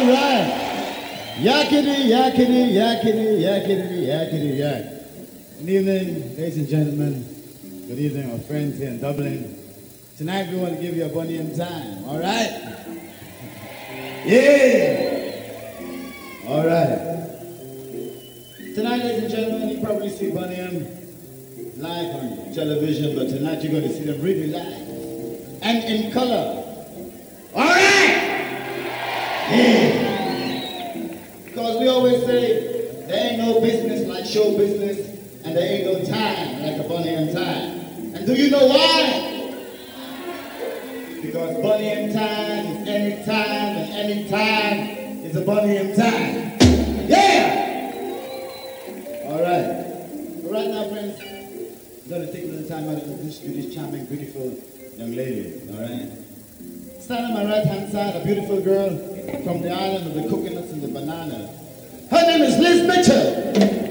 Yakety, yakety, yakety, yakety, yakety, yak. Good evening, ladies and gentlemen. Good evening, our friends here in Dublin. Tonight we want to give you a Bonnie and time, all right? Yeah! All right. Tonight, ladies and gentlemen, you probably see Bonnie M live on television, but tonight you're going to see them really live and in color. All right! Yeah! Because we always say there ain't no business like show business, and there ain't no time like a Bonnie M time. And do you know why? Because Bonnie M time is any time, and any time is a Bonnie M time. Yeah! All right. So right now, friends, I'm going to take a little time out to introduce this charming, beautiful young lady. All right? Stand on my right-hand side, a beautiful girl from the island of the coconuts and the bananas. Her name is Liz Mitchell.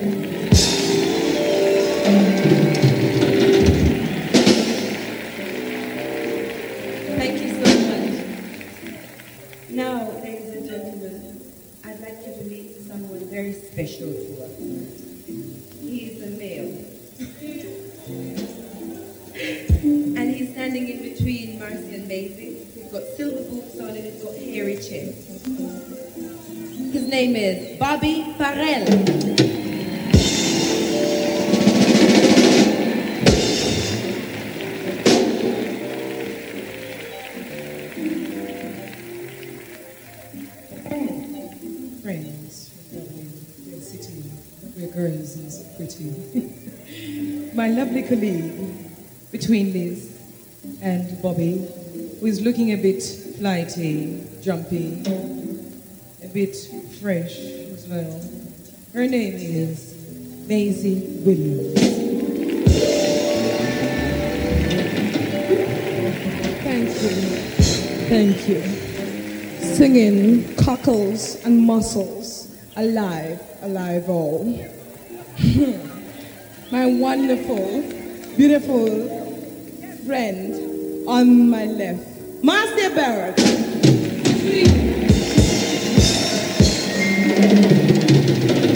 Thank you so much. Now, ladies and gentlemen, I'd like you to meet someone very special to us. He is a male. And he's standing in between Marcy and Maisie. He's got silver boots on and he's got hairy chest. His name is Bobby Farrell. Friends from your city, where girls are so pretty. My lovely colleague between Liz and Bobby, who is looking a bit flighty, jumpy, a bit fresh as well. Her name is Maisie Williams. Thank you. Thank you. Singing cockles and muscles, alive, alive all. My wonderful, beautiful friend on my left, Marcia Barrett.